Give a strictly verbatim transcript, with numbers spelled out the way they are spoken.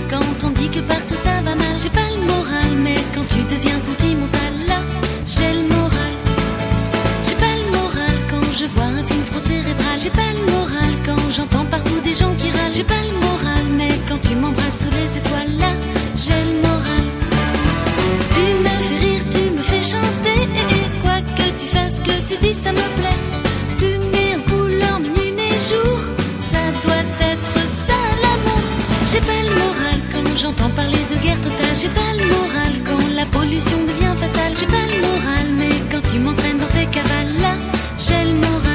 quand on dit que partout ça va mal. J'ai pas le moral, mais quand tu deviens sentimental, là, j'ai le moral. J'ai pas le moral quand je vois un film trop cérébral. J'ai pas le moral quand j'entends partout des gens qui râlent. J'ai pas le moral, mais quand tu m'embrasses sous les étoiles, là, j'ai le moral. Tu me fais rire, tu me fais chanter, et, et quoi que tu fasses, que tu dis, ça me plaît. Tu mets en couleur mes nuits, mes jours, ça doit être ça l'amour. J'ai pas le moral quand j'entends parler de guerre totale. J'ai pas le moral quand la pollution devient fatale. J'ai pas le moral, mais quand tu m'entraînes dans tes cavales, là, j'ai le moral.